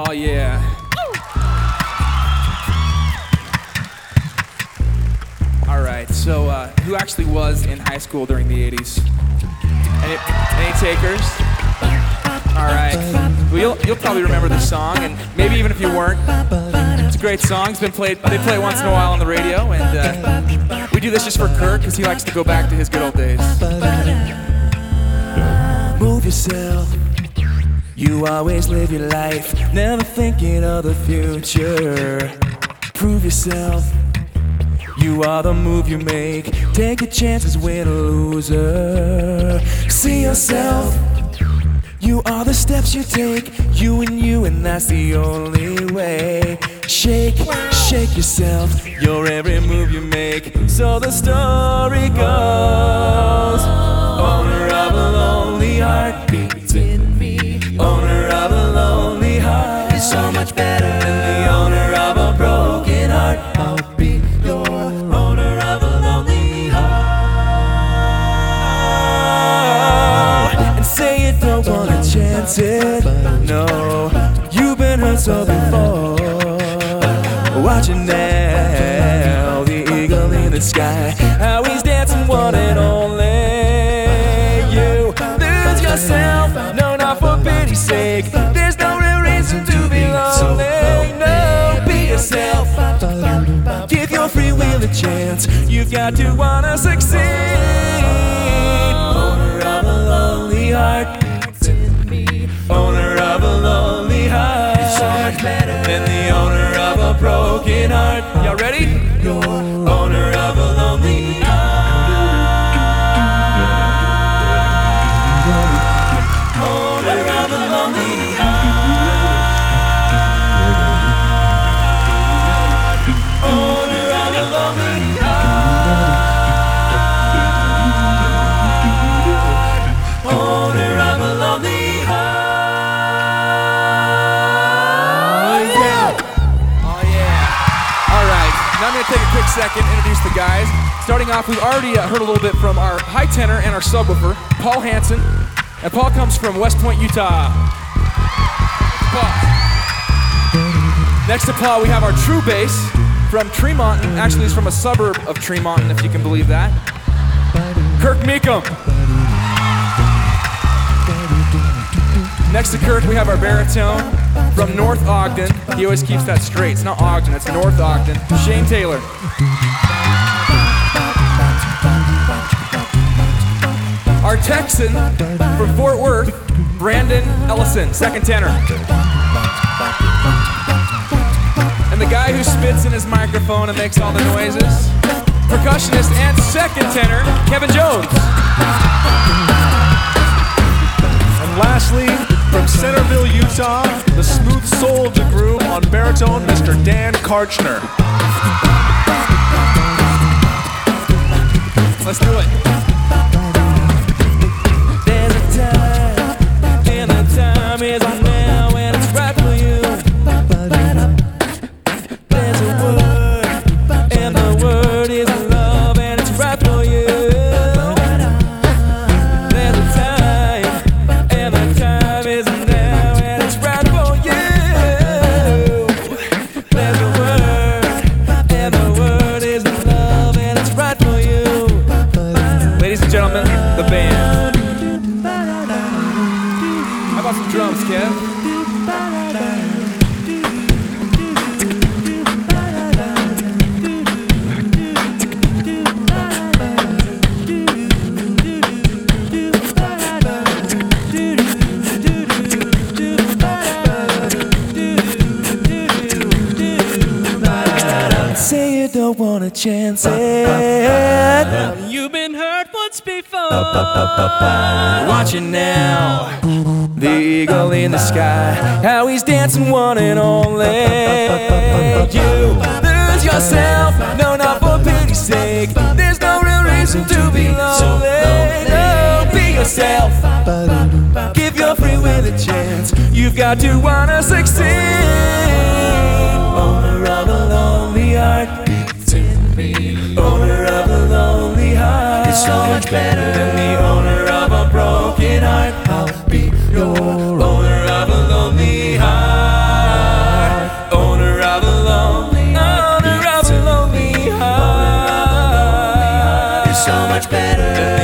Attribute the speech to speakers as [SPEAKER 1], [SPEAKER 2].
[SPEAKER 1] Oh, yeah. All right, so who actually was in high school during the 80s? Any takers? All right. Well, you'll probably remember this song, and maybe even if you weren't, it's a great song. It's been played. They play it once in a while on the radio, and we do this just for Kirk because he likes to go back to his good old days. Move yourself. You always live your life, never thinking of the future. Prove yourself. You are the move you make. Take your chances, win or loser. See yourself. You are the steps you take. You, and that's the only way. Shake, shake yourself. You're every move you make. So the story goes. Owner of a lonely heart beats in me. Owner of a lonely heart is so much better than the owner of a broken heart. I'll be your owner of a lonely heart. And say you don't wanna chance it. No, you've been hurt so before. Watching now, the eagle in the sky, how he's dancing one and only. You lose yourself, no, not for pity's sake. There's no real reason to be lonely. No, be yourself. Give your free will a chance. You've got to wanna succeed. Owner of a lonely heart. Owner of a lonely heart is so much better than the owner of a broken heart. Y'all ready? You're owner of a lonely heart. Owner of a lonely heart. Owner of a lonely heart. Owner of a lonely heart. Now I'm going to take a quick second, introduce the guys. Starting off, we've already heard a little bit from our high tenor and our subwoofer, Paul Hansen. And Paul comes from West Point, Utah. Paul. Next to Paul, we have our true bass from Tremont. Actually, he's from a suburb of Tremont, if you can believe that. Kirk Meekum. Next to Kirk, we have our baritone from North Ogden. He always keeps that straight. It's not Ogden, it's North Ogden. Shane Taylor. Our Texan from Fort Worth, Brandon Ellison, second tenor. And the guy who spits in his microphone and makes all the noises, percussionist and second tenor, Kevin Jones.
[SPEAKER 2] And lastly, from Centerville, Utah, the smooth soul of the groove on baritone, Mr. Dan Karchner.
[SPEAKER 1] Let's do it. There's a time, and the time is now, and it's right for you. There's a word, and the word is love, and it's right for you. There's a time, and the time is now, and it's right for you. There's a word, and the word is love, and it's right for you. Ladies and gentlemen, the band. How about some drums, Kev? Say you don't want a chance it. You've been hurt once before. Watching now, the eagle in the sky, how he's dancing one and only. You lose yourself, no, not for pity's sake. There's no real reason to be lonely. No, be yourself. Give your free will a chance. You've got to wanna succeed. Owner of a lonely heart beats in me. Owner of a lonely heart is so much better than the owner of a broken heart. I'll be your owner of a lonely heart. much better.